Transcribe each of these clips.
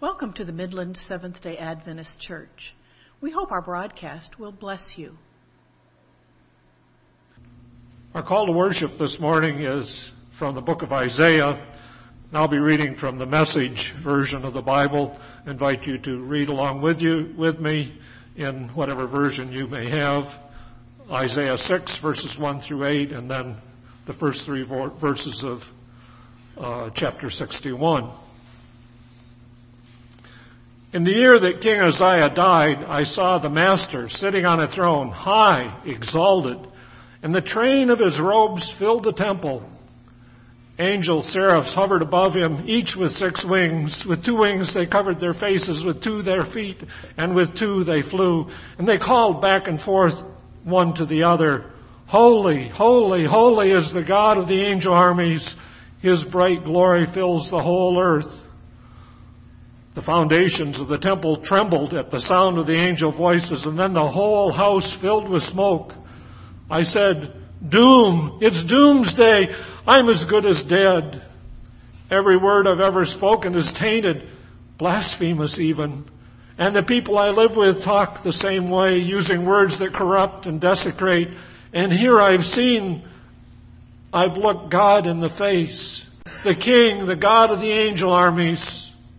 Welcome to the Midland Seventh-day Adventist Church. We hope our broadcast will bless you. Our call to worship this morning is from the book of Isaiah. And I'll be reading from the Message version of the Bible. I invite you to read along with me in whatever version you may have. Isaiah 6 verses 1 through 8, and then the first three verses of chapter 61. In the year that King Uzziah died, I saw the Master sitting on a throne, high, exalted, and the train of his robes filled the temple. Angel seraphs hovered above him, each with 6 wings. With 2 wings they covered their faces, with 2 their feet, and with 2 they flew. And they called back and forth one to the other, Holy, holy, holy is the God of the angel armies. His bright glory fills the whole earth. The foundations of the temple trembled at the sound of the angel voices, and then the whole house filled with smoke. I said, Doom! It's doomsday! I'm as good as dead. Every word I've ever spoken is tainted, blasphemous even. And the people I live with talk the same way, using words that corrupt and desecrate. And here I've looked God in the face, the King, the God of the angel armies.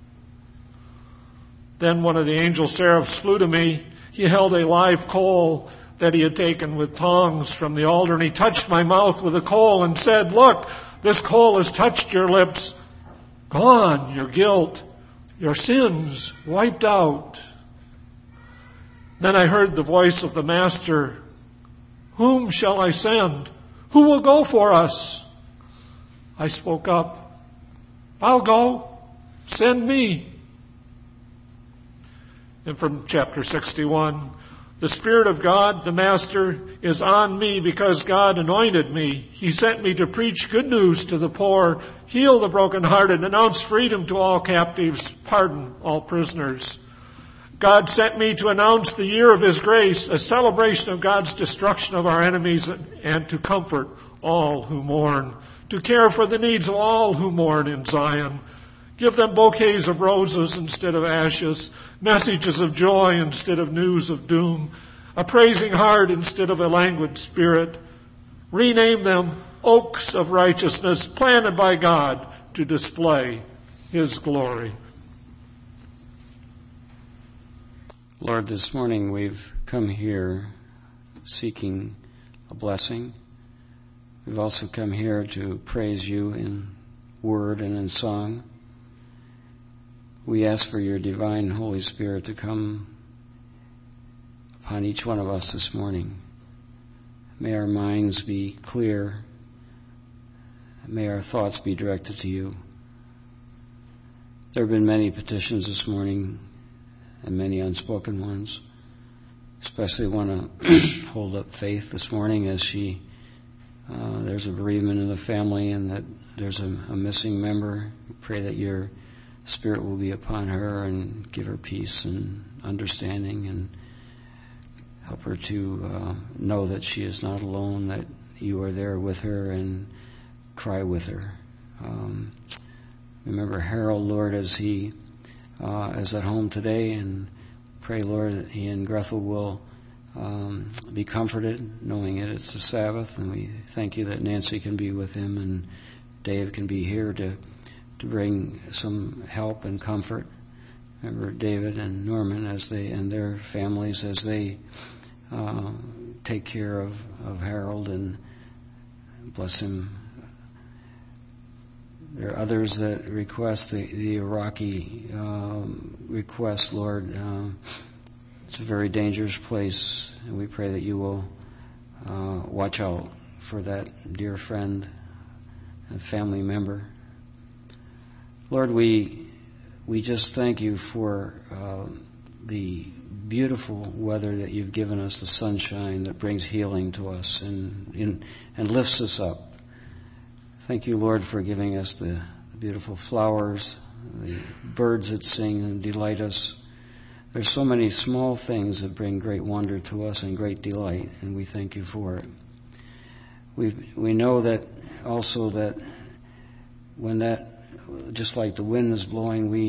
Then one of the angel seraphs flew to me. He held a live coal that he had taken with tongs from the altar, and he touched my mouth with the coal and said, Look, this coal has touched your lips. Gone, your guilt, your sins wiped out. Then I heard the voice of the Master, Whom shall I send? Who will go for us? I spoke up, I'll go. Send me. And from chapter 61, the Spirit of God, the Master, is on me because God anointed me. He sent me to preach good news to the poor, heal the brokenhearted, announce freedom to all captives, pardon all prisoners. God sent me to announce the year of His grace, a celebration of God's destruction of our enemies, and to comfort all who mourn, to care for the needs of all who mourn in Zion. Give them bouquets of roses instead of ashes, messages of joy instead of news of doom, a praising heart instead of a languid spirit. Rename them oaks of righteousness planted by God to display His glory. Lord, this morning we've come here seeking a blessing. We've also come here to praise You in word and in song. We ask for Your divine Holy Spirit to come upon each one of us this morning. May our minds be clear. May our thoughts be directed to You. There have been many petitions this morning and many unspoken ones. Especially want to hold up Faith this morning as there's a bereavement in the family and that there's a missing member. We pray that Your Spirit will be upon her and give her peace and understanding and help her to know that she is not alone, that You are there with her, and cry with her. Remember Harold, Lord, as he is at home today, and pray, Lord, that he and Grethel will be comforted, knowing that it's the Sabbath, and we thank You that Nancy can be with him and Dave can be here to bring some help and comfort. Remember David and Norman as they and their families as they take care of Harold and bless him. There are others that request the Iraqi request, Lord. It's a very dangerous place, and we pray that You will watch out for that dear friend and family member. Lord, we just thank You for the beautiful weather that You've given us, the sunshine that brings healing to us and lifts us up. Thank You, Lord, for giving us the beautiful flowers, the birds that sing and delight us. There's so many small things that bring great wonder to us and great delight, and we thank You for it. We know that also that when that, just like the wind is blowing, we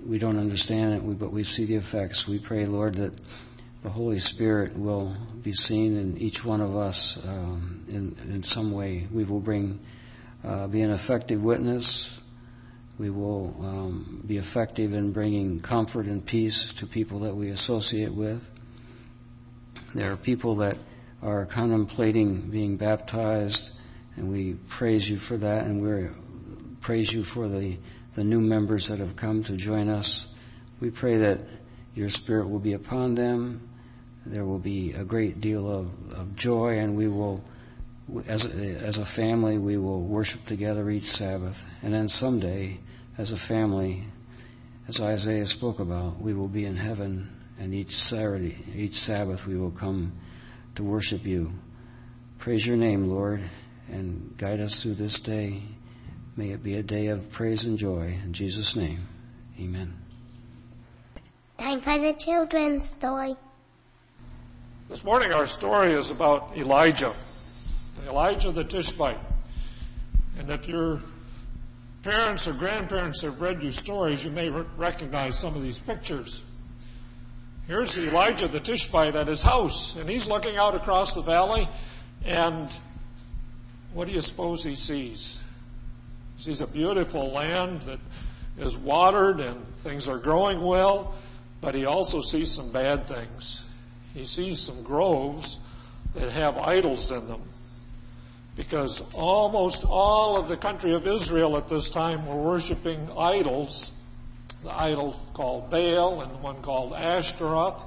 we don't understand it, but we see the effects. We pray, Lord, that the Holy Spirit will be seen in each one of us in some way. We will be an effective witness. We will be effective in bringing comfort and peace to people that we associate with. There are people that are contemplating being baptized, and we praise you for that, and we praise you for the new members that have come to join us. We pray that your Spirit will be upon them. There will be a great deal of joy, and we will, as a family, we will worship together each Sabbath. And then someday, as a family, as Isaiah spoke about, we will be in heaven, and each Sabbath, we will come to worship you. Praise your name, Lord, and guide us through this day. May it be a day of praise and joy. In Jesus' name, amen. Time for the children's story. This morning our story is about Elijah the Tishbite. And if your parents or grandparents have read you stories, you may recognize some of these pictures. Here's Elijah the Tishbite at his house, and he's looking out across the valley, and what do you suppose he sees? He sees a beautiful land that is watered and things are growing well, but he also sees some bad things. He sees some groves that have idols in them, because almost all of the country of Israel at this time were worshiping idols, the idol called Baal and the one called Ashtaroth.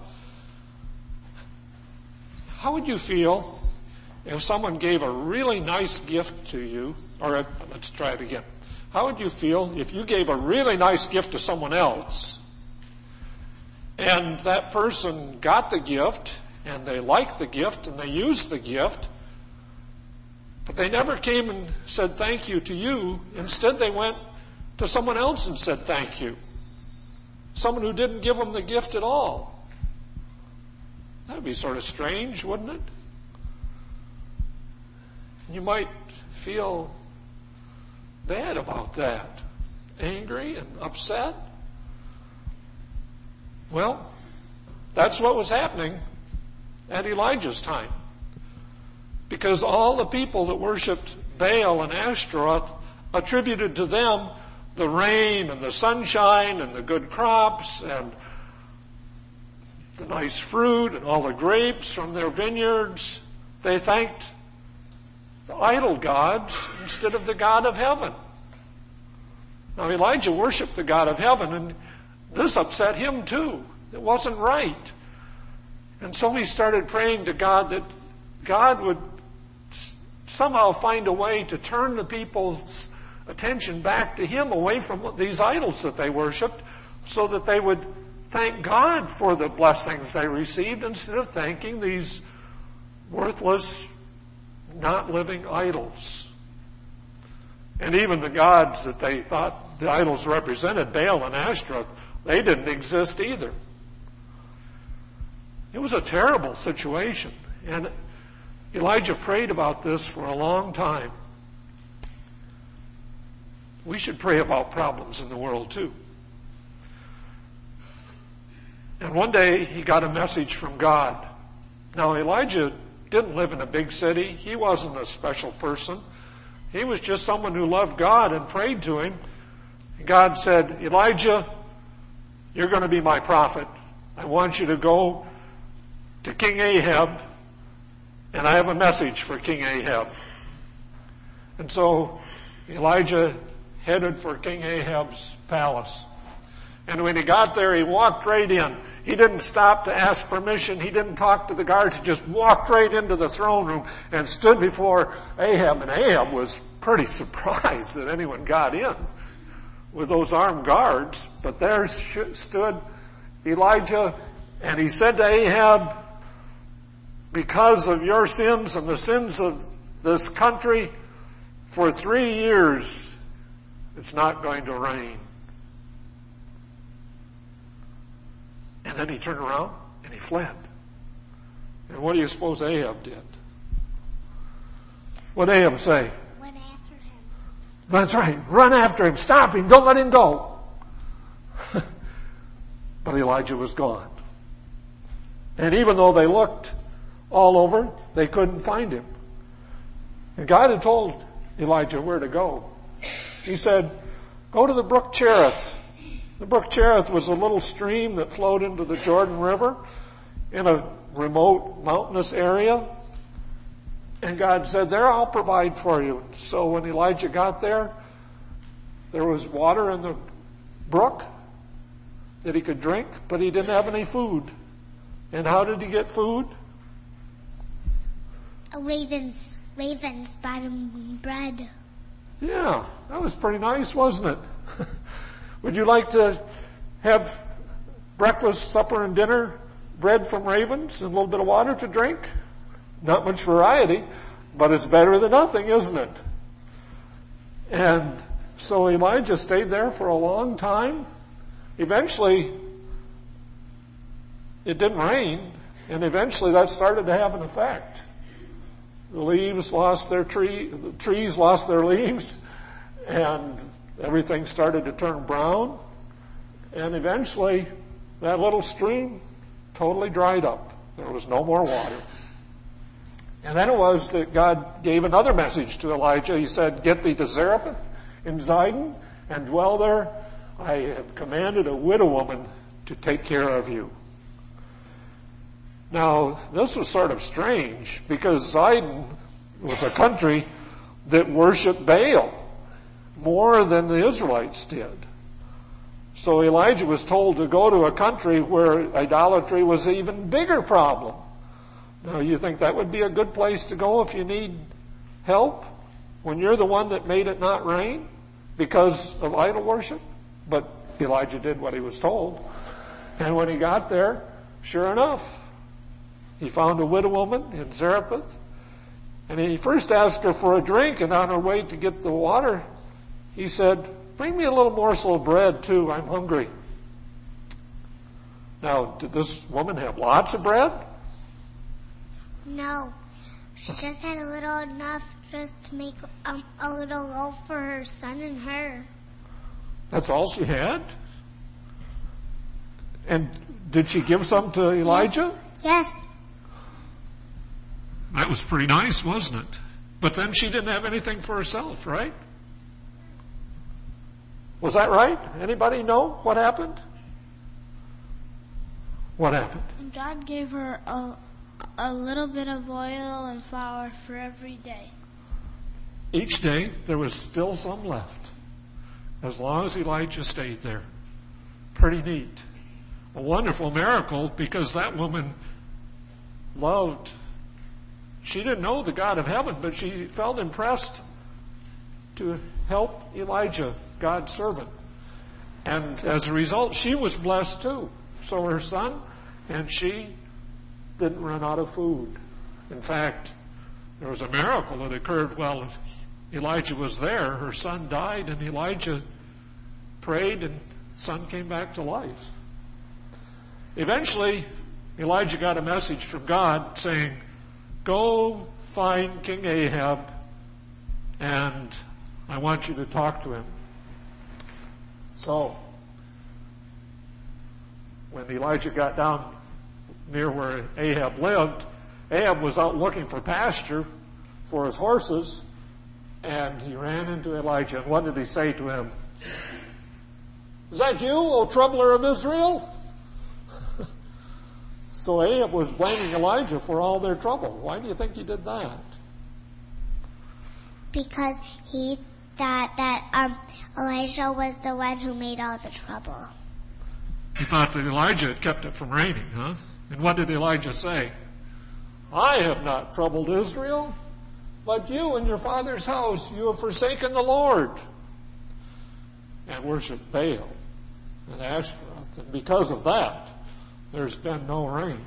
How would you feel if someone gave a really nice gift to you? Or let's try it again. How would you feel if you gave a really nice gift to someone else, and that person got the gift, and they liked the gift, and they used the gift, but they never came and said thank you to you. Instead, they went to someone else and said thank you. Someone who didn't give them the gift at all. That would be sort of strange, wouldn't it? You might feel bad about that, angry and upset. Well, that's what was happening at Elijah's time. Because all the people that worshipped Baal and Ashtaroth attributed to them the rain and the sunshine and the good crops and the nice fruit and all the grapes from their vineyards. They thanked the idol gods instead of the God of heaven. Now Elijah worshipped the God of heaven, and this upset him too. It wasn't right. And so he started praying to God that God would somehow find a way to turn the people's attention back to him, away from these idols that they worshipped, so that they would thank God for the blessings they received instead of thanking these worthless, not living idols. And even the gods that they thought the idols represented, Baal and Ashtaroth, they didn't exist either. It was a terrible situation. And Elijah prayed about this for a long time. We should pray about problems in the world too. And one day he got a message from God. Now Elijah didn't live in a big city. He wasn't a special person. He was just someone who loved God and prayed to him. And God said, Elijah, you're going to be my prophet. I want you to go to King Ahab, and I have a message for King Ahab. And so Elijah headed for King Ahab's palace. And when he got there, he walked right in. He didn't stop to ask permission. He didn't talk to the guards. He just walked right into the throne room and stood before Ahab. And Ahab was pretty surprised that anyone got in with those armed guards. But there stood Elijah, and he said to Ahab, because of your sins and the sins of this country, for 3 years it's not going to rain. And then he turned around and he fled. And what do you suppose Ahab did? What did Ahab say? Went after him. That's right. Run after him. Stop him. Don't let him go. But Elijah was gone. And even though they looked all over, they couldn't find him. And God had told Elijah where to go. He said, go to the brook Cherith. The brook Cherith was a little stream that flowed into the Jordan River in a remote mountainous area. And God said, there, I'll provide for you. So when Elijah got there was water in the brook that he could drink, but he didn't have any food. And how did he get food? Ravens brought him bread. Yeah, that was pretty nice, wasn't it? Would you like to have breakfast, supper, and dinner, bread from ravens and a little bit of water to drink? Not much variety, but it's better than nothing, isn't it? And so Elijah stayed there for a long time. Eventually, it didn't rain, and eventually that started to have an effect. The leaves lost their the trees lost their leaves, and everything started to turn brown. And eventually, that little stream totally dried up. There was no more water. And then it was that God gave another message to Elijah. He said, get thee to Zarephath in Zidon and dwell there. I have commanded a widow woman to take care of you. Now, this was sort of strange because Zidon was a country that worshiped Baal more than the Israelites did. So Elijah was told to go to a country where idolatry was an even bigger problem. Now, you think that would be a good place to go if you need help? When you're the one that made it not rain because of idol worship? But Elijah did what he was told. And when he got there, sure enough, he found a widow woman in Zarephath. And he first asked her for a drink, and on her way to get the water, he said, bring me a little morsel of bread too, I'm hungry. Now, did this woman have lots of bread? No, she just had a little enough just to make a little loaf for her son and her. That's all she had? And did she give some to Elijah? Yes. That was pretty nice, wasn't it? But then she didn't have anything for herself, right? Was that right? Anybody know what happened? What happened? And God gave her a little bit of oil and flour for every day. Each day there was still some left, as long as Elijah stayed there. Pretty neat. A wonderful miracle, because that woman loved. She didn't know the God of heaven, but she felt impressed to help Elijah, God's servant. And as a result, she was blessed too. So her son and she didn't run out of food. In fact, there was a miracle that occurred while Elijah was there. Her son died, and Elijah prayed, and the son came back to life. Eventually, Elijah got a message from God saying, go find King Ahab, and I want you to talk to him. So, when Elijah got down near where Ahab lived, Ahab was out looking for pasture for his horses, and he ran into Elijah. And what did he say to him? Is that you, O troubler of Israel? So Ahab was blaming Elijah for all their trouble. Why do you think he did that? Because he thought that Elijah was the one who made all the trouble. He thought that Elijah had kept it from raining, huh? And what did Elijah say? I have not troubled Israel, but you and your father's house, you have forsaken the Lord and worshiped Baal and Ashtaroth. And because of that, there's been no rain.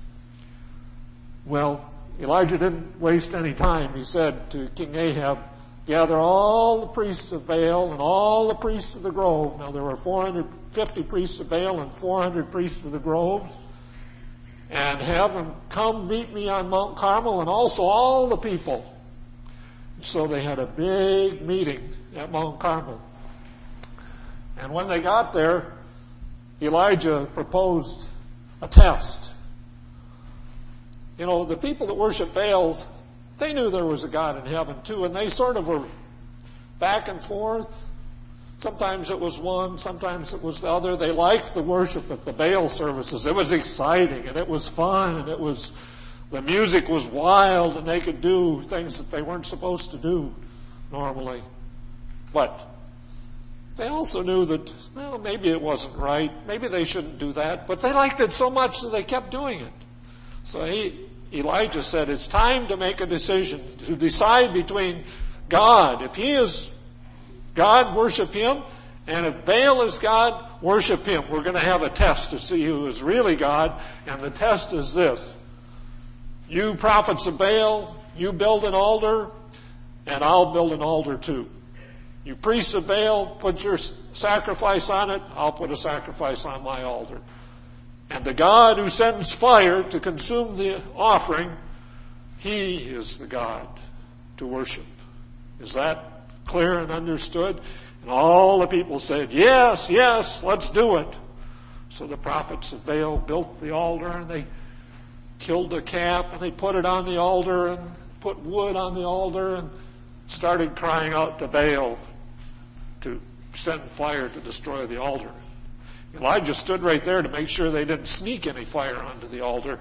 Well, Elijah didn't waste any time. He said to King Ahab, gather all the priests of Baal and all the priests of the grove. Now, there were 450 priests of Baal and 400 priests of the groves. And have them come meet me on Mount Carmel, and also all the people. So they had a big meeting at Mount Carmel. And when they got there, Elijah proposed a test. You know, the people that worship Baal, they knew there was a God in heaven too, and they sort of were back and forth. Sometimes it was one, sometimes it was the other. They liked the worship at the Baal services. It was exciting, and it was fun, and the music was wild, and they could do things that they weren't supposed to do normally. But they also knew that, well, maybe it wasn't right. Maybe they shouldn't do that. But they liked it so much that they kept doing it. So Elijah said, it's time to make a decision, to decide between God. If he is God, worship him. And if Baal is God, worship him. We're going to have a test to see who is really God. And the test is this. You prophets of Baal, you build an altar, and I'll build an altar too. You priests of Baal, put your sacrifice on it, I'll put a sacrifice on my altar. And the God who sends fire to consume the offering, he is the God to worship. Is that clear and understood? And all the people said, yes, yes, let's do it. So the prophets of Baal built the altar, and they killed the calf, and they put it on the altar, and put wood on the altar, and started crying out to Baal to send fire to destroy the altar. Elijah stood right there to make sure they didn't sneak any fire onto the altar.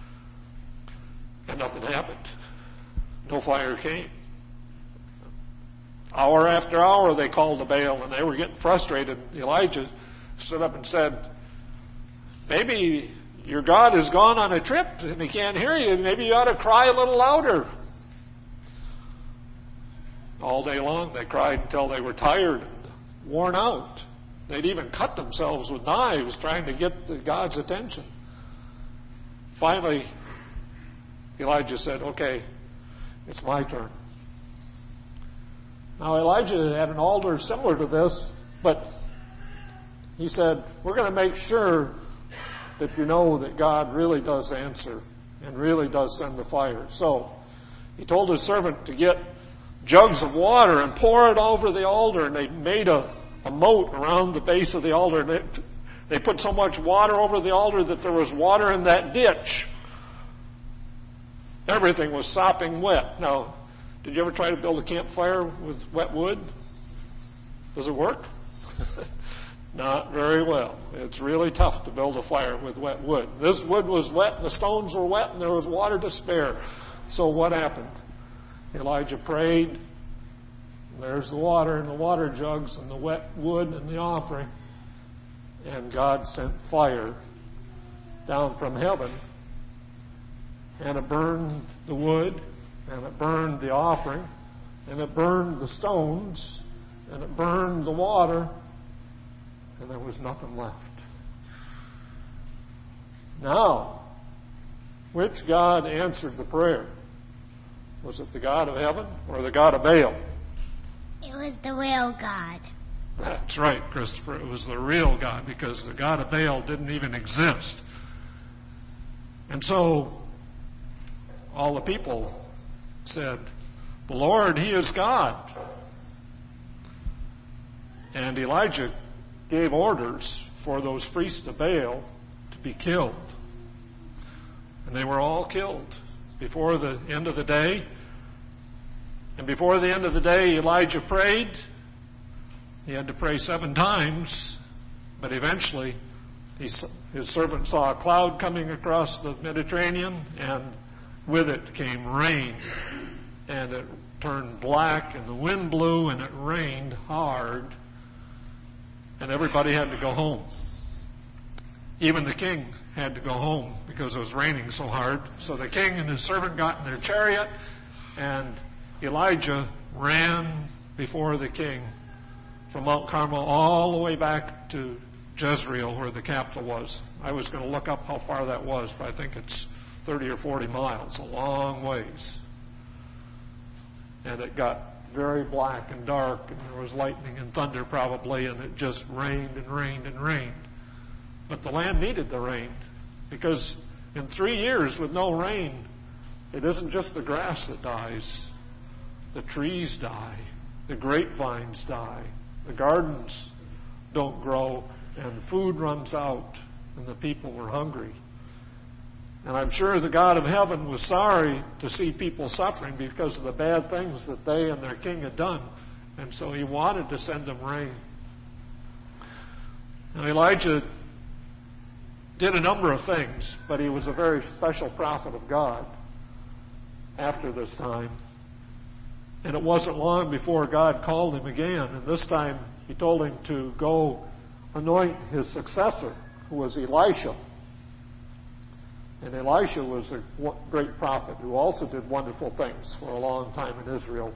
And nothing happened. No fire came. Hour after hour they called to Baal, and they were getting frustrated. Elijah stood up and said, maybe your God has gone on a trip and he can't hear you. Maybe you ought to cry a little louder. All day long they cried until they were tired and worn out. They'd even cut themselves with knives trying to get the God's attention. Finally, Elijah said, okay, it's my turn. Now Elijah had an altar similar to this, but he said, we're going to make sure that you know that God really does answer and really does send the fire. So he told his servant to get jugs of water and pour it over the altar, and they made a moat around the base of the altar. And they put so much water over the altar that there was water in that ditch. Everything was sopping wet. Now, did you ever try to build a campfire with wet wood? Does it work? Not very well. It's really tough to build a fire with wet wood. This wood was wet, and the stones were wet, and there was water to spare. So what happened? Elijah prayed. There's the water in the water jugs and the wet wood and the offering. And God sent fire down from heaven. And it burned the wood, and it burned the offering, and it burned the stones, and it burned the water, and there was nothing left. Now, which God answered the prayer? Was it the God of heaven or the God of Baal? It was the real God. That's right, Christopher. It was the real God, because the God of Baal didn't even exist. And so all the people said, the Lord, he is God. And Elijah gave orders for those priests of Baal to be killed. And they were all killed before the end of the day. And before the end of the day, Elijah prayed. He had to pray 7 times, but eventually his servant saw a cloud coming across the Mediterranean, and with it came rain. And it turned black, and the wind blew, and it rained hard. And everybody had to go home. Even the king had to go home because it was raining so hard. So the king and his servant got in their chariot, and Elijah ran before the king from Mount Carmel all the way back to Jezreel, where the capital was. I was going to look up how far that was, but I think it's 30 or 40 miles, a long ways. And it got very black and dark, and there was lightning and thunder probably, and it just rained and rained and rained. But the land needed the rain, because in 3 years with no rain, it isn't just the grass that dies. The trees die. The grapevines die. The gardens don't grow. and food runs out, and the people were hungry. And I'm sure the God of heaven was sorry to see people suffering because of the bad things that they and their king had done. And so he wanted to send them rain. Now Elijah did a number of things, but he was a very special prophet of God after this time. And it wasn't long before God called him again. And this time he told him to go anoint his successor, who was Elisha. And Elisha was a great prophet who also did wonderful things for a long time in Israel.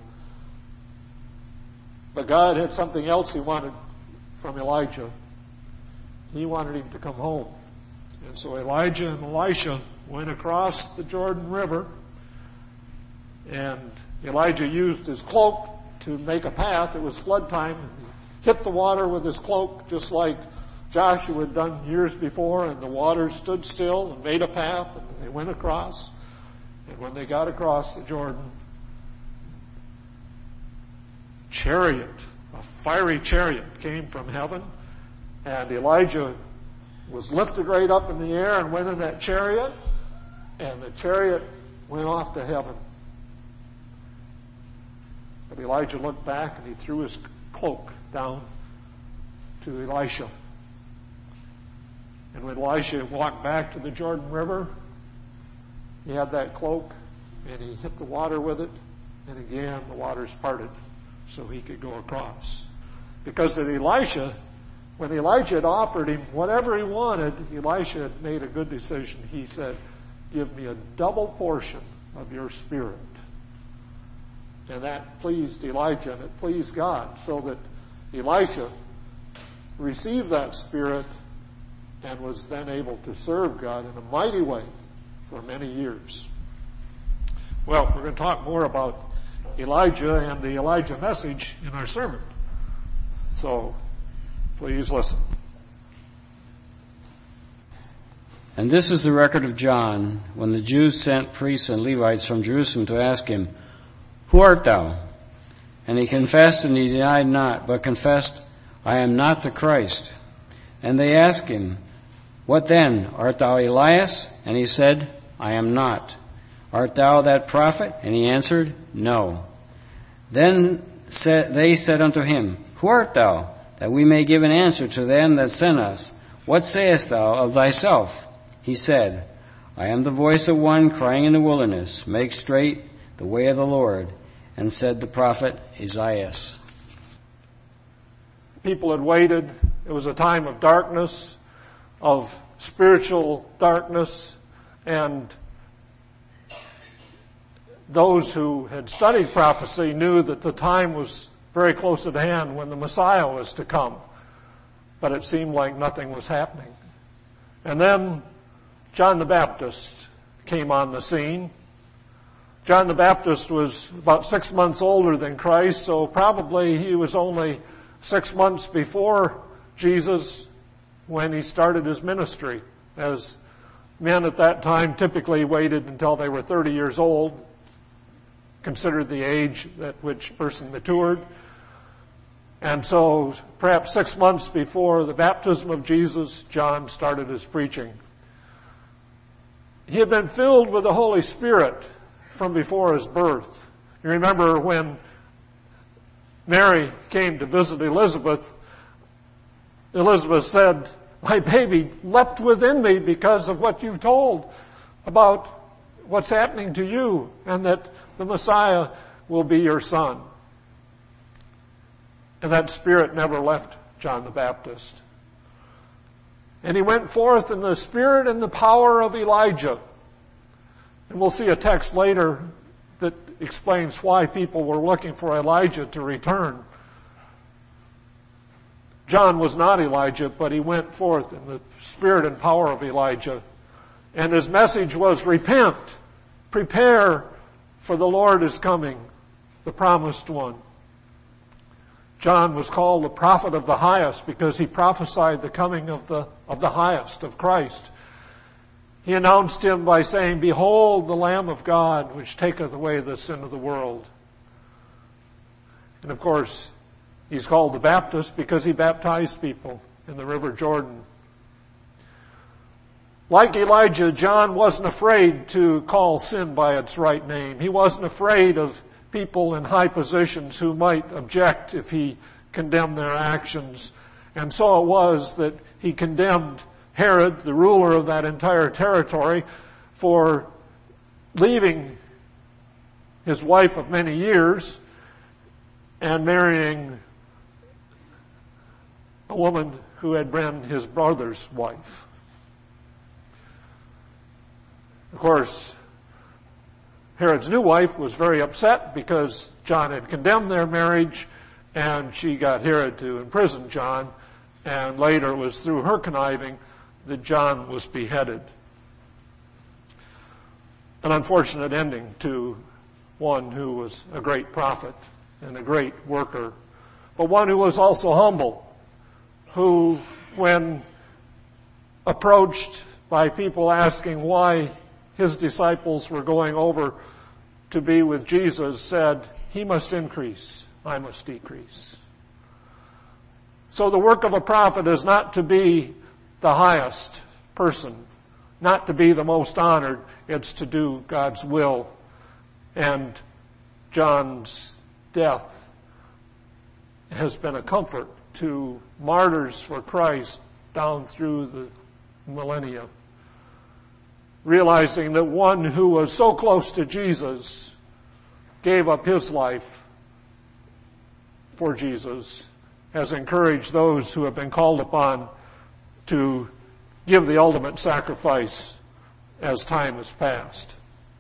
But God had something else he wanted from Elijah. He wanted him to come home. And so Elijah and Elisha went across the Jordan River, and Elijah used his cloak to make a path. It was flood time. He hit the water with his cloak, just like Joshua had done years before, and the water stood still and made a path, and they went across. And when they got across the Jordan, a fiery chariot came from heaven, and Elijah was lifted right up in the air and went in that chariot, and the chariot went off to heaven. But Elijah looked back and he threw his cloak down to Elisha. And when Elisha walked back to the Jordan River, he had that cloak and he hit the water with it, and again the waters parted so he could go across. Because of Elisha, when Elijah had offered him whatever he wanted, Elisha had made a good decision. He said, "Give me a double portion of your spirit." And that pleased Elijah, and it pleased God, so that Elisha received that spirit and was then able to serve God in a mighty way for many years. Well, we're going to talk more about Elijah and the Elijah message in our sermon. So, please listen. And this is the record of John, when the Jews sent priests and Levites from Jerusalem to ask him, "Who art thou?" And he confessed, and he denied not, but confessed, "I am not the Christ." And they asked him, "What then? Art thou Elias?" And he said, "I am not." "Art thou that prophet?" And he answered, "No." Then they said unto him, "Who art thou? That we may give an answer to them that sent us. What sayest thou of thyself?" He said, "I am the voice of one crying in the wilderness, make straight the way of the Lord." And said the prophet Isaiah. People had waited. It was a time of darkness, of spiritual darkness, and those who had studied prophecy knew that the time was very close at hand when the Messiah was to come. But it seemed like nothing was happening. And then John the Baptist came on the scene. John the Baptist was about 6 months older than Christ, so probably he was only 6 months before Jesus when he started his ministry, as men at that time typically waited until they were 30 years old, considered the age at which a person matured. And so perhaps 6 months before the baptism of Jesus, John started his preaching. He had been filled with the Holy Spirit from before his birth. You remember when Mary came to visit Elizabeth, Elizabeth said, "My baby leapt within me because of what you've told about what's happening to you, and that the Messiah will be your son." And that spirit never left John the Baptist. And he went forth in the spirit and the power of Elijah. And we'll see a text later that explains why people were looking for Elijah to return. John was not Elijah, but he went forth in the spirit and power of Elijah. And his message was, "Repent, prepare, for the Lord is coming, the promised one." John was called the prophet of the highest because he prophesied the coming of the highest, of Christ. He announced him by saying, "Behold the Lamb of God, which taketh away the sin of the world." And of course, he's called the Baptist because he baptized people in the River Jordan. Like Elijah, John wasn't afraid to call sin by its right name. He wasn't afraid of people in high positions who might object if he condemned their actions. And so it was that he condemned Herod, the ruler of that entire territory, for leaving his wife of many years and marrying a woman who had been his brother's wife. Of course, Herod's new wife was very upset because John had condemned their marriage, and she got Herod to imprison John, and later it was through her conniving that John was beheaded. An unfortunate ending to one who was a great prophet and a great worker, but one who was also humble, who, when approached by people asking why his disciples were going over to be with Jesus, said, "He must increase, I must decrease." So the work of a prophet is not to be the highest person, not to be the most honored. It's to do God's will. And John's death has been a comfort to martyrs for Christ down through the millennia, realizing that one who was so close to Jesus gave up his life for Jesus has encouraged those who have been called upon to give the ultimate sacrifice as time has passed.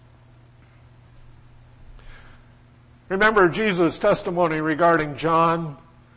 Remember Jesus' testimony regarding John.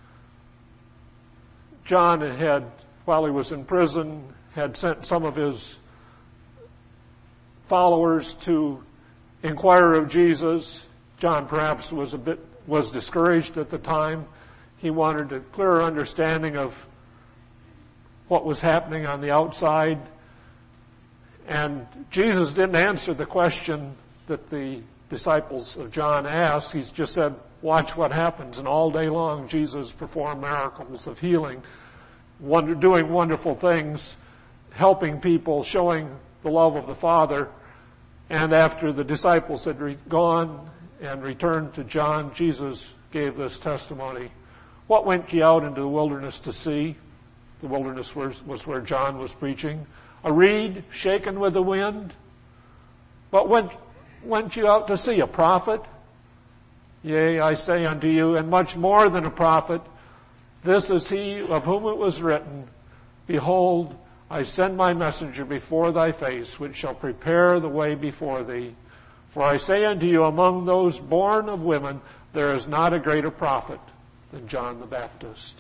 John had, while he was in prison, had sent some of his followers to inquire of Jesus. John perhaps was discouraged at the time. He wanted a clearer understanding of what was happening on the outside. And Jesus didn't answer the question that the disciples of John asked. He just said, "Watch what happens." And all day long, Jesus performed miracles of healing, doing wonderful things, helping people, showing the love of the Father. And after the disciples had gone and returned to John, Jesus gave this testimony. "What went ye out into the wilderness to see?" The wilderness was where John was preaching. "A reed shaken with the wind? But went you out to see? A prophet? Yea, I say unto you, and much more than a prophet. This is he of whom it was written, Behold, I send my messenger before thy face, which shall prepare the way before thee. For I say unto you, among those born of women, there is not a greater prophet than John the Baptist."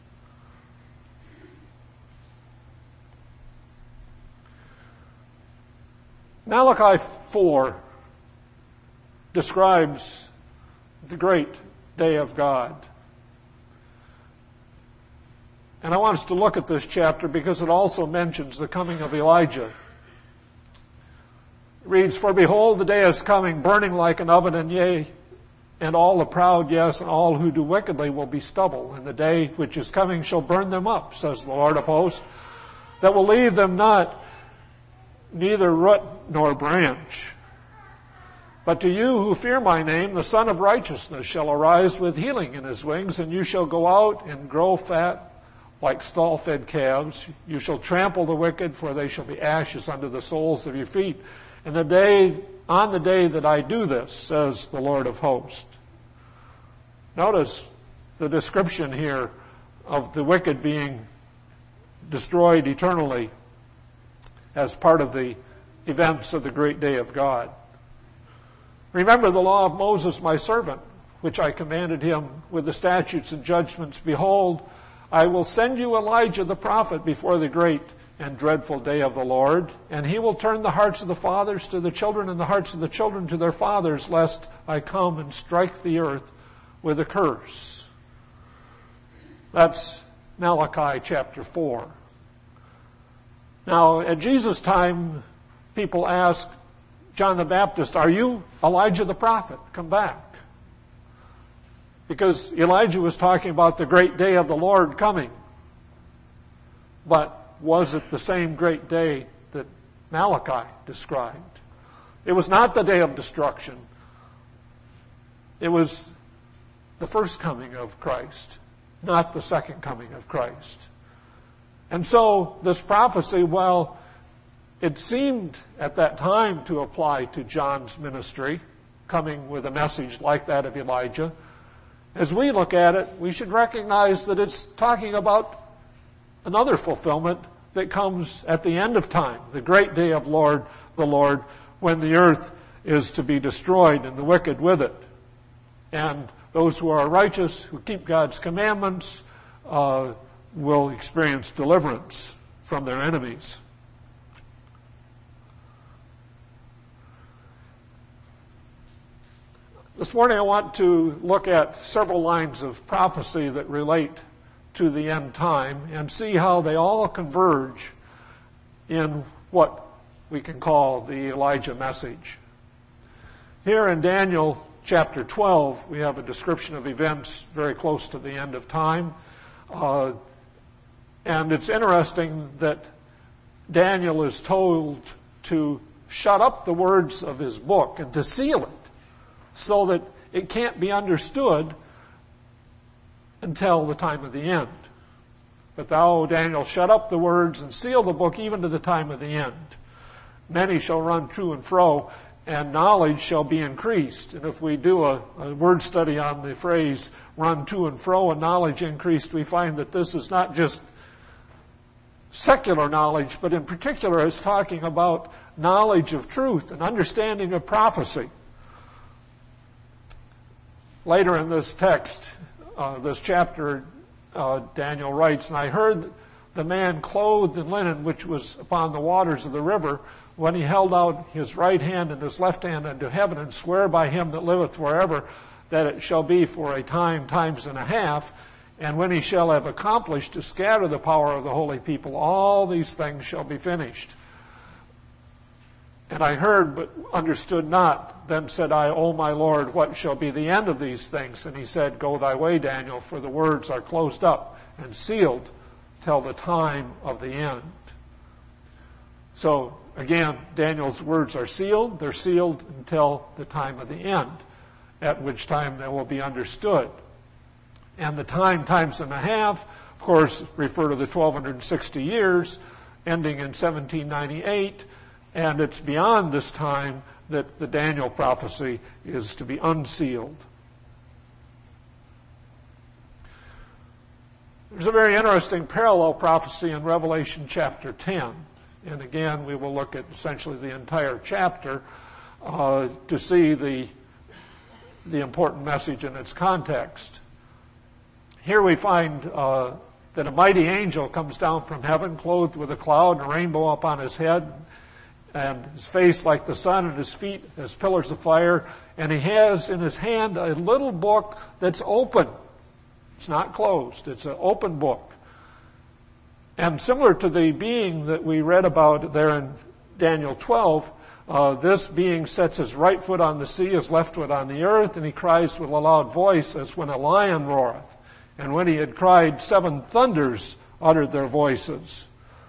Malachi 4 describes the great day of God. And I want us to look at this chapter because it also mentions the coming of Elijah. It reads, "For behold, the day is coming, burning like an oven, and yea, and all the proud, yes, and all who do wickedly will be stubble. And the day which is coming shall burn them up, says the Lord of hosts, that will leave them not, neither root nor branch. But to you who fear my name, the Son of Righteousness shall arise with healing in his wings, and you shall go out and grow fat like stall-fed calves. You shall trample the wicked, for they shall be ashes under the soles of your feet. And on the day that I do this, says the Lord of hosts." Notice the description here of the wicked being destroyed eternally as part of the events of the great day of God. "Remember the law of Moses, my servant, which I commanded him with the statutes and judgments. Behold, I will send you Elijah the prophet before the great and dreadful day of the Lord, and he will turn the hearts of the fathers to the children and the hearts of the children to their fathers, lest I come and strike the earth with a curse." That's Malachi chapter 4. Now, at Jesus' time, people asked John the Baptist, "Are you Elijah the prophet? Come back." Because Elijah was talking about the great day of the Lord coming. but was it the same great day that Malachi described? It was not the day of destruction. It was the first coming of Christ, not the second coming of Christ. And so this prophecy, while it seemed at that time to apply to John's ministry, coming with a message like that of Elijah, as we look at it, we should recognize that it's talking about another fulfillment that comes at the end of time, the great day of the Lord, when the earth is to be destroyed and the wicked with it. And those who are righteous, who keep God's commandments, will experience deliverance from their enemies. This morning I want to look at several lines of prophecy that relate to the end time and see how they all converge in what we can call the Elijah message. Here in Daniel chapter 12, we have a description of events very close to the end of time. And it's interesting that Daniel is told to shut up the words of his book and to seal it so that it can't be understood until the time of the end. But thou, O Daniel, shut up the words and seal the book even to the time of the end. Many shall run to and fro, and knowledge shall be increased. And if we do a word study on the phrase run to and fro and knowledge increased, we find that this is not just secular knowledge, but in particular is talking about knowledge of truth and understanding of prophecy. Later in this text, this chapter, Daniel writes, "And I heard the man clothed in linen which was upon the waters of the river, when he held out his right hand and his left hand unto heaven, and swear by him that liveth forever, that it shall be for a time, times and a half, and when he shall have accomplished to scatter the power of the holy people, all these things shall be finished. And I heard, but understood not. Then said I, O my Lord, what shall be the end of these things? And he said, Go thy way, Daniel, for the words are closed up and sealed till the time of the end." So, again, Daniel's words are sealed. They're sealed until the time of the end, at which time they will be understood. And the time, times and a half, of course, refer to the 1260 years, ending in 1798. And it's beyond this time that the Daniel prophecy is to be unsealed. There's a very interesting parallel prophecy in Revelation chapter 10. And again, we will look at essentially the entire chapter to see the important message in its context. Here we find that a mighty angel comes down from heaven, clothed with a cloud and a rainbow upon his head, and his face like the sun, and his feet as pillars of fire. And he has in his hand a little book that's open. It's not closed. It's an open book. And similar to the being that we read about there in Daniel 12, this being sets his right foot on the sea, his left foot on the earth, and he cries with a loud voice as when a lion roareth. And when he had cried, 7 thunders uttered their voices.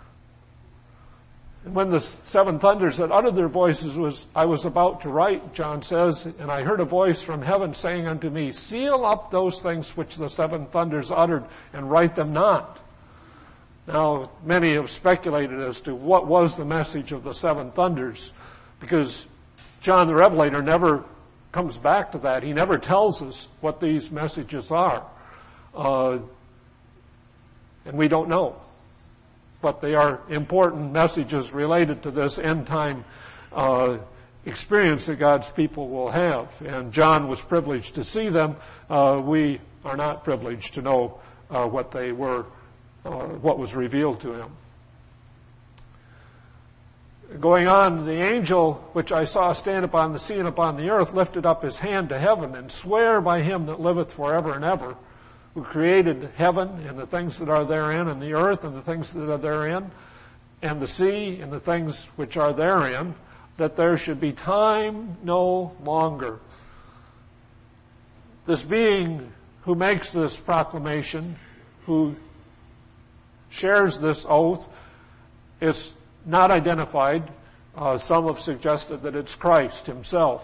And when the 7 thunders had uttered their voices, I was about to write, John says, and I heard a voice from heaven saying unto me, Seal up those things which the 7 thunders uttered, and write them not. Now, many have speculated as to what was the message of the 7 thunders, because John the Revelator never comes back to that. He never tells us what these messages are. And we don't know. But they are important messages related to this end time experience that God's people will have. And John was privileged to see them. We are not privileged to know what they were, what was revealed to him. Going on, the angel which I saw stand upon the sea and upon the earth lifted up his hand to heaven and sware by him that liveth forever and ever, who created heaven and the things that are therein, and the earth and the things that are therein, and the sea and the things which are therein, that there should be time no longer. This being who makes this proclamation, who shares this oath. It's not identified. Some have suggested that it's Christ himself.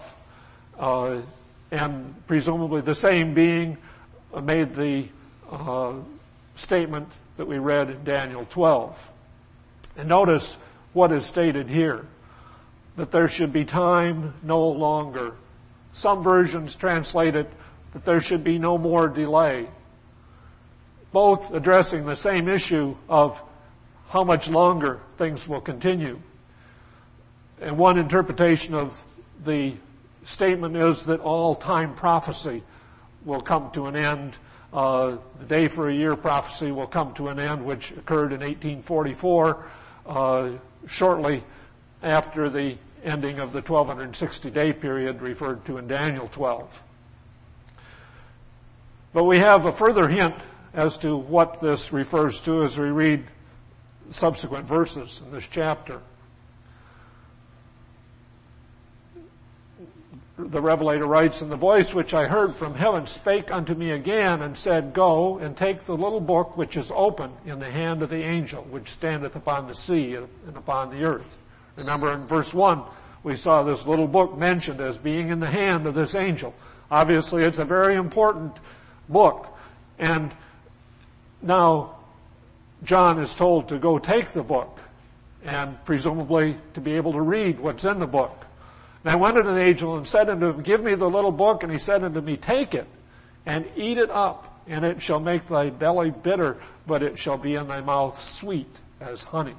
And presumably the same being made the statement that we read in Daniel 12. And notice what is stated here, that there should be time no longer. Some versions translate it that there should be no more delay. Both addressing the same issue of how much longer things will continue. And one interpretation of the statement is that all time prophecy will come to an end. The day for a year prophecy will come to an end, which occurred in 1844, shortly after the ending of the 1260-day period referred to in Daniel 12. But we have a further hint as to what this refers to as we read subsequent verses in this chapter. The Revelator writes, "And the voice which I heard from heaven spake unto me again, and said, Go, and take the little book which is open in the hand of the angel, which standeth upon the sea and upon the earth." Remember in verse 1, we saw this little book mentioned as being in the hand of this angel. Obviously, it's a very important book. And now John is told to go take the book, and presumably to be able to read what's in the book. And I went unto the angel and said unto him, Give me the little book. And he said unto me, Take it, and eat it up, and it shall make thy belly bitter, but it shall be in thy mouth sweet as honey.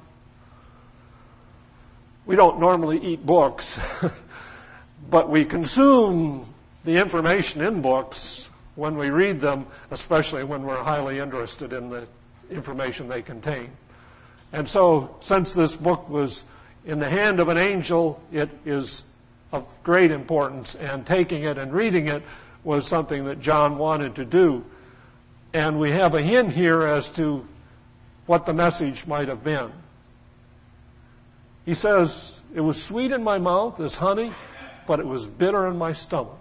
We don't normally eat books, but we consume the information in books when we read them, especially when we're highly interested in the information they contain. And so, since this book was in the hand of an angel, it is of great importance, and taking it and reading it was something that John wanted to do. And we have a hint here as to what the message might have been. He says, "It was sweet in my mouth as honey, but it was bitter in my stomach."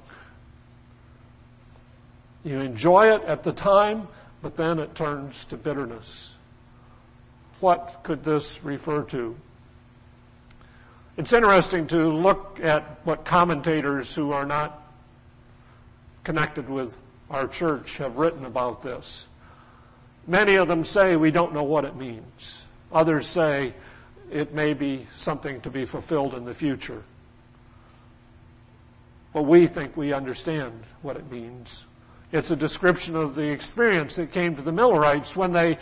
You enjoy it at the time, but then it turns to bitterness. What could this refer to? It's interesting to look at what commentators who are not connected with our church have written about this. Many of them say we don't know what it means. Others say it may be something to be fulfilled in the future. But we think we understand what it means. It's a description of the experience that came to the Millerites when they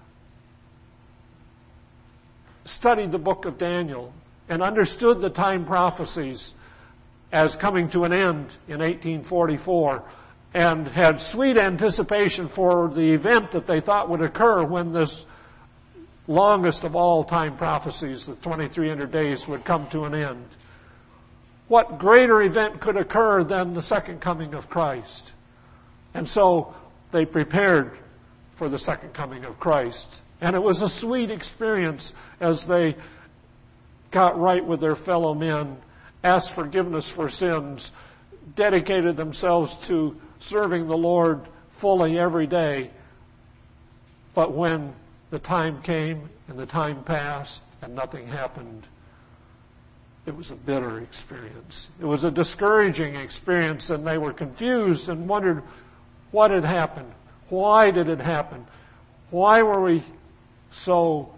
studied the book of Daniel and understood the time prophecies as coming to an end in 1844 and had sweet anticipation for the event that they thought would occur when this longest of all time prophecies, the 2300 days, would come to an end. What greater event could occur than the second coming of Christ? And so they prepared for the second coming of Christ. And it was a sweet experience as they got right with their fellow men, asked forgiveness for sins, dedicated themselves to serving the Lord fully every day. But when the time came and the time passed and nothing happened, it was a bitter experience. It was a discouraging experience, and they were confused and wondered what had happened. Why did it happen? Why were we so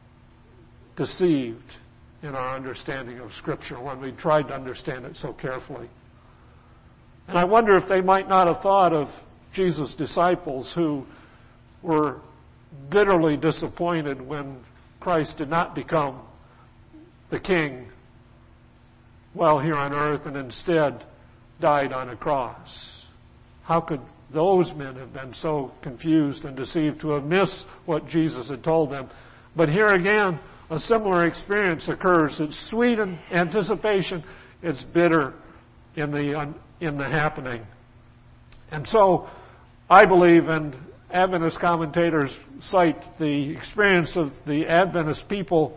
deceived in our understanding of Scripture when we tried to understand it so carefully? And I wonder if they might not have thought of Jesus' disciples who were bitterly disappointed when Christ did not become the King while here on earth and instead died on a cross. How could those men have been so confused and deceived to have missed what Jesus had told them? But here again, a similar experience occurs. It's sweet in anticipation. It's bitter in the happening. And so I believe, and Adventist commentators cite the experience of the Adventist people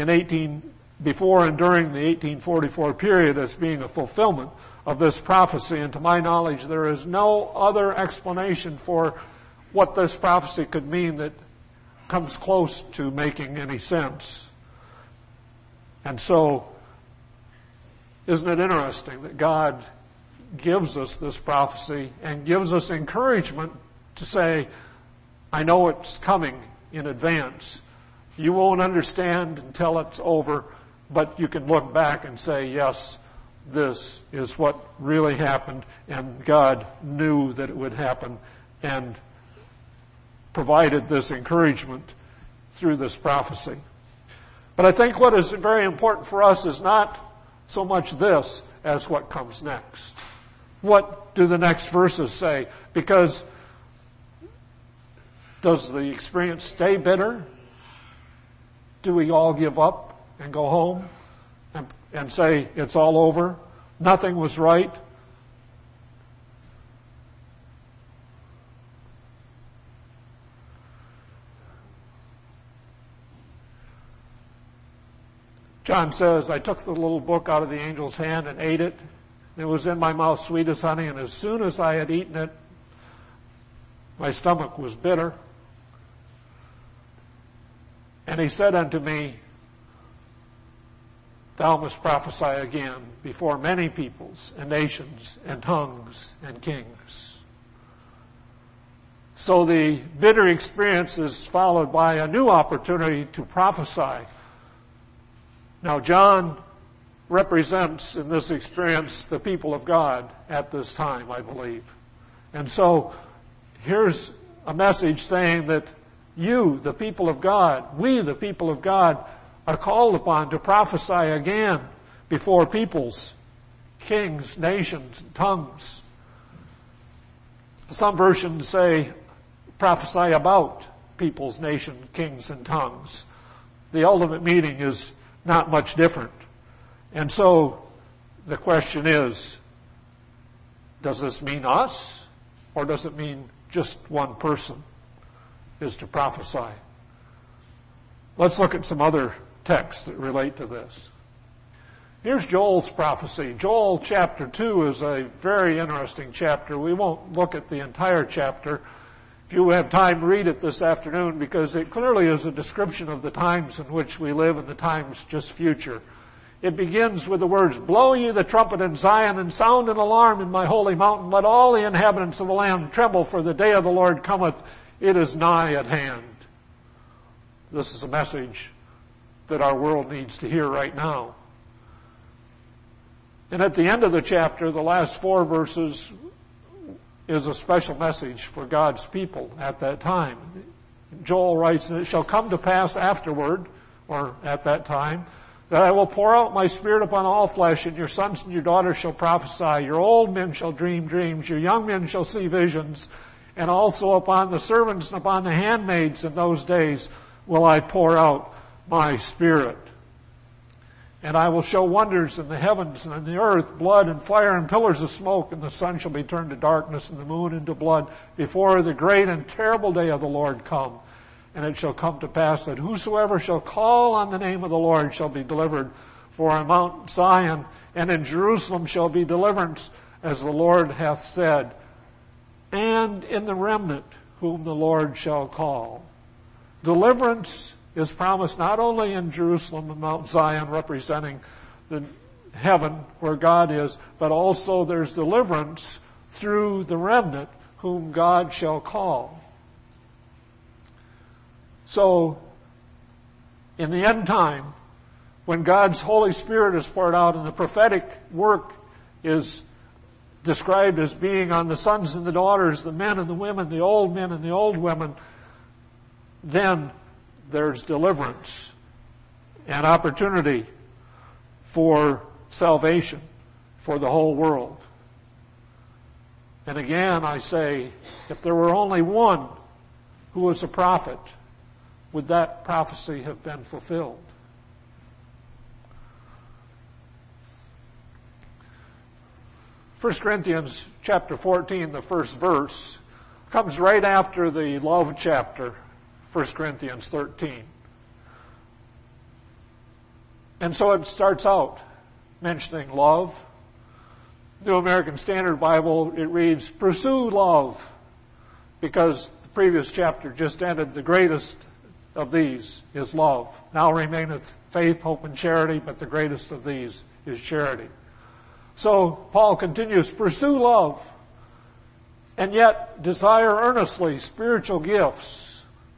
before and during the 1844 period as being a fulfillment of this prophecy. And to my knowledge, there is no other explanation for what this prophecy could mean that comes close to making any sense. And so, isn't it interesting that God gives us this prophecy and gives us encouragement to say, I know it's coming in advance. You won't understand until it's over, but you can look back and say, yes, this is what really happened, and God knew that it would happen and provided this encouragement through this prophecy. But I think what is very important for us is not so much this as what comes next. What do the next verses say? Because does the experience stay bitter? Do we all give up and go home and say it's all over? Nothing was right? John says, I took the little book out of the angel's hand and ate it. It was in my mouth sweet as honey, and as soon as I had eaten it, my stomach was bitter. And he said unto me, thou must prophesy again before many peoples and nations and tongues and kings. So the bitter experience is followed by a new opportunity to prophesy. Now, John represents in this experience the people of God at this time, I believe. And so here's a message saying that you, the people of God, we, the people of God, are called upon to prophesy again before peoples, kings, nations, tongues. Some versions say prophesy about peoples, nations, kings, and tongues. The ultimate meaning is not much different. And so the question is, does this mean us, or does it mean just one person is to prophesy? Let's look at some other texts that relate to this. Here's Joel's prophecy. Joel chapter 2 is a very interesting chapter. We won't look at the entire chapter. If you have time, read it this afternoon, because it clearly is a description of the times in which we live and the times just future. It begins with the words, blow ye the trumpet in Zion and sound an alarm in my holy mountain. Let all the inhabitants of the land tremble, for the day of the Lord cometh. It is nigh at hand. This is a message that our world needs to hear right now. And at the end of the chapter, the last 4 verses, is a special message for God's people at that time. Joel writes, and it shall come to pass afterward, or at that time, that I will pour out my spirit upon all flesh, and your sons and your daughters shall prophesy, your old men shall dream dreams, your young men shall see visions, and also upon the servants and upon the handmaids in those days will I pour out my spirit. And I will show wonders in the heavens and in the earth, blood and fire and pillars of smoke, and the sun shall be turned to darkness and the moon into blood before the great and terrible day of the Lord come. And it shall come to pass that whosoever shall call on the name of the Lord shall be delivered. For on Mount Zion and in Jerusalem shall be deliverance, as the Lord hath said, and in the remnant whom the Lord shall call. Deliverance is promised not only in Jerusalem and Mount Zion, representing the heaven where God is, but also there's deliverance through the remnant whom God shall call. So, in the end time, when God's Holy Spirit is poured out and the prophetic work is described as being on the sons and the daughters, the men and the women, the old men and the old women, then there's deliverance and opportunity for salvation for the whole world. And again, I say, if there were only one who was a prophet, would that prophecy have been fulfilled? First Corinthians chapter 14, the first verse, comes right after the love chapter, 1 Corinthians 13. And so it starts out mentioning love. New American Standard Bible, it reads, pursue love, because the previous chapter just ended, the greatest of these is love. Now remaineth faith, hope, and charity, but the greatest of these is charity. So Paul continues, pursue love, and yet desire earnestly spiritual gifts.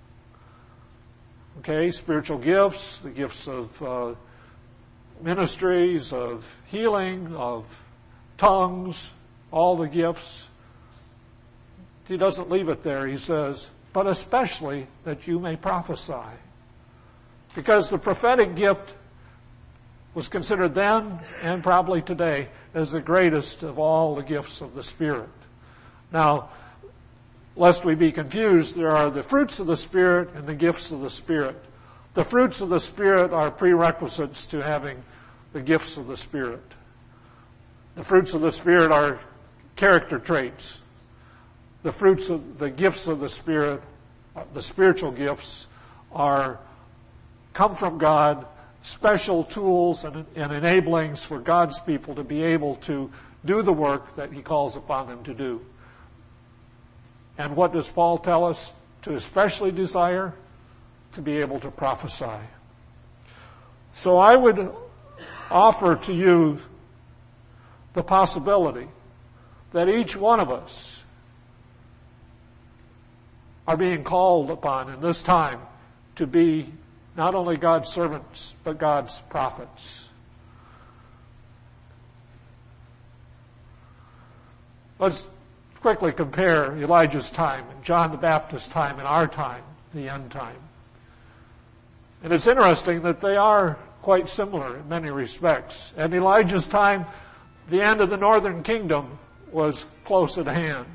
Okay, spiritual gifts, the gifts of ministries, of healing, of tongues, all the gifts. He doesn't leave it there. He says, but especially that you may prophesy. Because the prophetic gift was considered then and probably today as the greatest of all the gifts of the Spirit. Now, lest we be confused, there are the fruits of the Spirit and the gifts of the Spirit. The fruits of the Spirit are prerequisites to having the gifts of the Spirit. The fruits of the Spirit are character traits. The fruits of the gifts of the Spirit, the spiritual gifts, come from God, special tools and enablings for God's people to be able to do the work that He calls upon them to do. And what does Paul tell us to especially desire? To be able to prophesy. So I would offer to you the possibility that each one of us are being called upon in this time to be not only God's servants, but God's prophets. Let's quickly compare Elijah's time and John the Baptist's time and our time, the end time. And it's interesting that they are quite similar in many respects. At Elijah's time, the end of the northern kingdom was close at hand.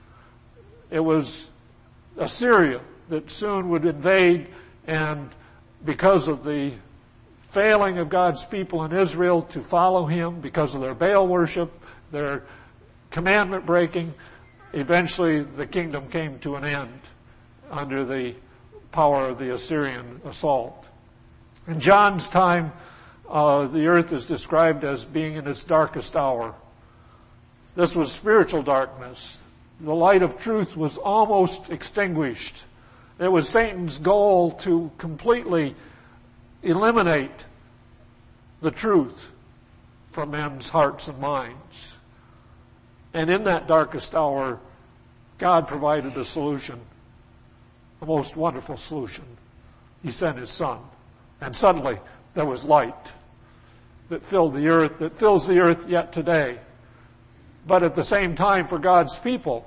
It was Assyria that soon would invade, and because of the failing of God's people in Israel to follow Him, because of their Baal worship, their commandment breaking, eventually the kingdom came to an end under the power of the Assyrian assault. In John's time, the earth is described as being in its darkest hour. This was spiritual darkness. The light of truth was almost extinguished. It was Satan's goal to completely eliminate the truth from men's hearts and minds. And in that darkest hour, God provided a solution, a most wonderful solution. He sent His Son. And suddenly, there was light that filled the earth, that fills the earth yet today. But at the same time, for God's people,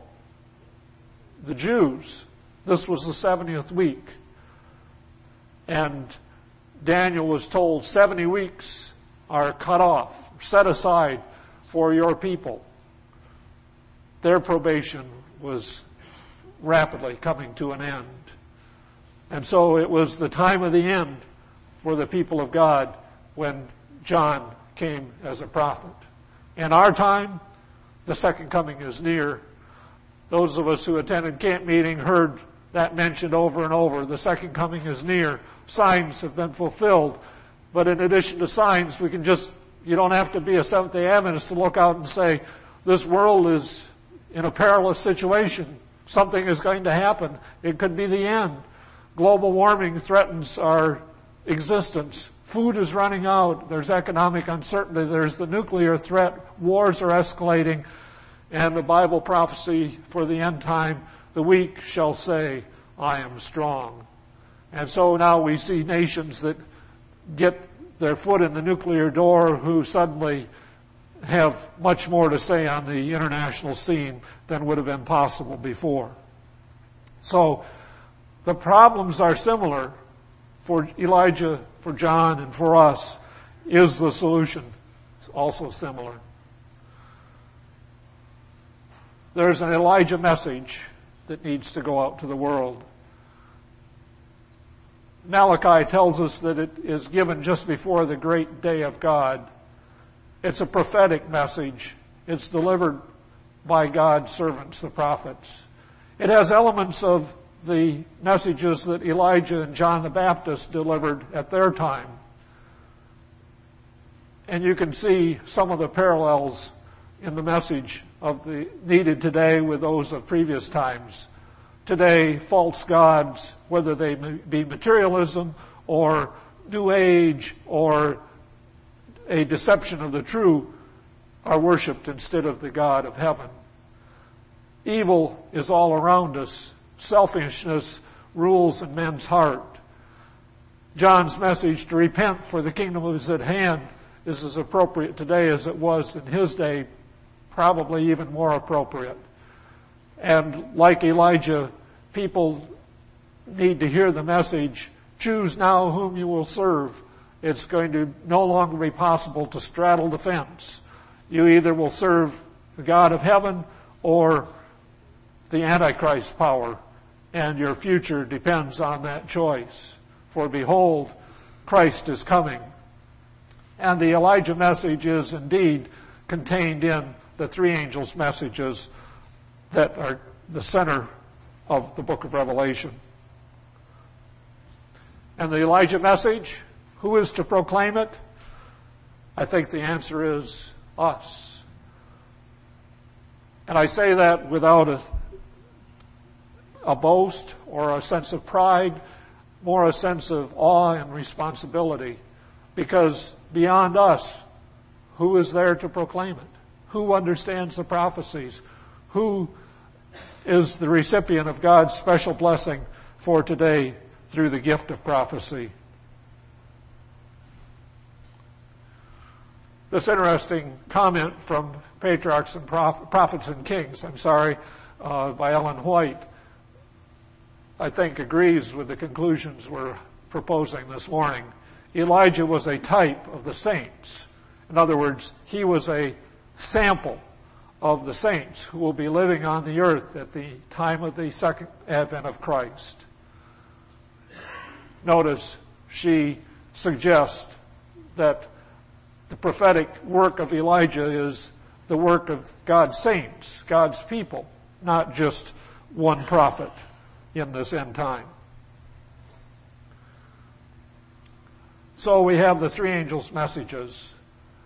the Jews, this was the 70th week. And Daniel was told 70 weeks are cut off, set aside for your people. Their probation was rapidly coming to an end. And so it was the time of the end for the people of God when John came as a prophet. In our time, the second coming is near. Those of us who attended camp meeting heard that mentioned over and over. The second coming is near. Signs have been fulfilled. But in addition to signs, you don't have to be a Seventh-day Adventist to look out and say, this world is in a perilous situation. Something is going to happen. It could be the end. Global warming threatens our existence. Food is running out. There's economic uncertainty. There's the nuclear threat. Wars are escalating. And the Bible prophecy for the end time, the weak shall say, I am strong. And so now we see nations that get their foot in the nuclear door who suddenly have much more to say on the international scene than would have been possible before. So the problems are similar for Elijah, for John, and for us. Is the solution also similar? There's an Elijah message that needs to go out to the world. Malachi tells us that it is given just before the great day of God. It's a prophetic message. It's delivered by God's servants, the prophets. It has elements of the messages that Elijah and John the Baptist delivered at their time. And you can see some of the parallels in the message of the needed today with those of previous times. today false gods, whether they be materialism or New Age or a deception of the true, are worshipped instead of the God of heaven. Evil is all around us. Selfishness rules in men's heart. John's message to repent, for the kingdom is at hand, is as appropriate today as it was in his day, probably even more appropriate. And like Elijah, people need to hear the message, choose now whom you will serve. It's going to no longer be possible to straddle the fence. You either will serve the God of heaven or the Antichrist power, and your future depends on that choice. For behold, Christ is coming. And the Elijah message is indeed contained in the three angels' messages that are the center of the book of Revelation. And the Elijah message, who is to proclaim it? I think the answer is us. And I say that without a boast or a sense of pride, more a sense of awe and responsibility. Because beyond us, who is there to proclaim it? Who understands the prophecies? Who is the recipient of God's special blessing for today through the gift of prophecy? This interesting comment from Patriarchs and Prophets and Kings, by Ellen White, I think agrees with the conclusions we're proposing this morning. Elijah was a type of the saints. In other words, he was a sample of the saints who will be living on the earth at the time of the second advent of Christ. Notice she suggests that the prophetic work of Elijah is the work of God's saints, God's people, not just one prophet in this end time. So we have the three angels' messages.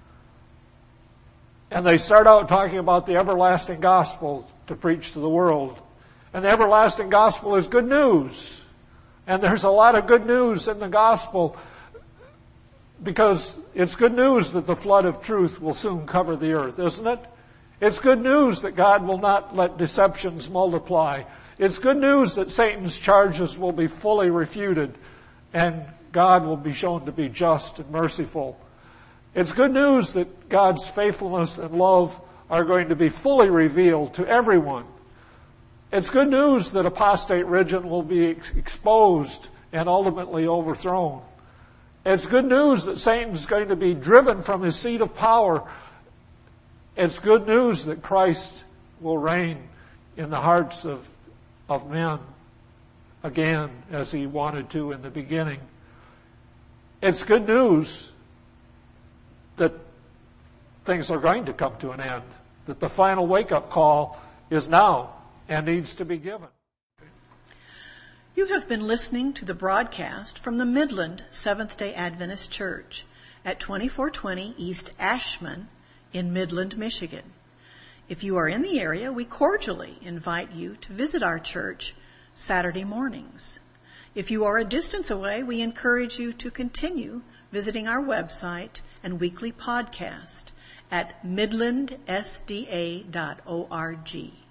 And they start out talking about the everlasting gospel to preach to the world. And the everlasting gospel is good news. And there's a lot of good news in the gospel because it's good news that the flood of truth will soon cover the earth, isn't it? It's good news that God will not let deceptions multiply. It's good news that Satan's charges will be fully refuted and God will be shown to be just and merciful. It's good news that God's faithfulness and love are going to be fully revealed to everyone. It's good news that apostate religion will be exposed and ultimately overthrown. It's good news that Satan's going to be driven from his seat of power. It's good news that Christ will reign in the hearts of men again as he wanted to in the beginning. It's good news that things are going to come to an end, that the final wake-up call is now and needs to be given. You have been listening to the broadcast from the Midland Seventh-day Adventist Church at 2420 East Ashman in Midland, Michigan. If you are in the area, we cordially invite you to visit our church Saturday mornings. If you are a distance away, we encourage you to continue visiting our website and weekly podcast at midlandsda.org.